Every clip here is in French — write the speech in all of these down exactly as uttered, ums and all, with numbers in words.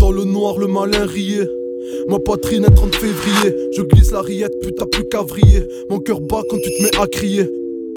Dans le noir, le malin riait. Ma poitrine est trente février. Je glisse la rillette, putain plus qu'à vriller. Mon cœur bat quand tu te mets à crier.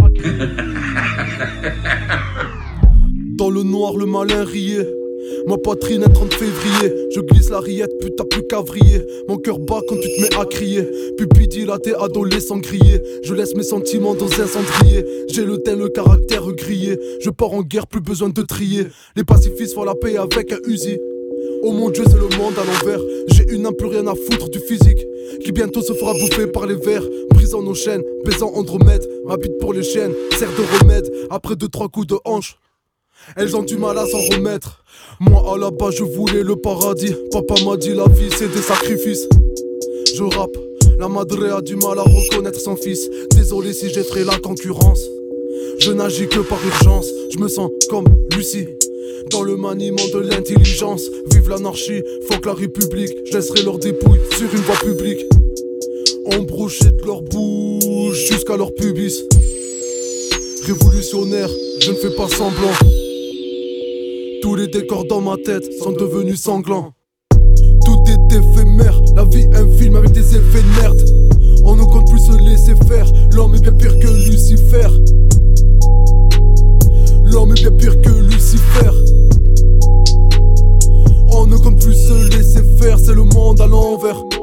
Dans le noir, le malin riait. Ma poitrine est trente février. Je glisse la rillette, putain plus qu'à vriller. Mon cœur bat quand tu te mets à crier. Pupille dilatée, adolescent grillé. Je laisse mes sentiments dans un cendrier. J'ai le teint, le caractère grillé. Je pars en guerre, plus besoin de trier. Les pacifistes font la paix avec un Uzi. Oh mon Dieu, c'est le monde à l'envers. J'ai une âme, plus rien à foutre du physique, qui bientôt se fera bouffer par les vers. Brisant nos chaînes, baisant Andromède. Ma bite pour les chiennes, sert de remède. Après deux trois coups de hanche, elles ont du mal à s'en remettre. Moi à la base je voulais le paradis. Papa m'a dit la vie c'est des sacrifices. Je rappe, la madre a du mal à reconnaître son fils. Désolé si j'effraie la concurrence. Je n'agis que par urgence. Je me sens comme Lucie dans le maniement de l'intelligence. Vive l'anarchie, fuck la république. Je laisserai leurs dépouilles sur une voie publique. Embroucher de leur bouche jusqu'à leur pubis. Révolutionnaire, je ne fais pas semblant. Tous les décors dans ma tête sont devenus sanglants. Tout est éphémère, la vie un film avec des effets de merde. On ne compte plus se laisser faire, l'homme est bien pire que Lucifer. L'homme est bien pire que Lucifer. On ne compte plus se laisser faire, c'est le monde à l'envers.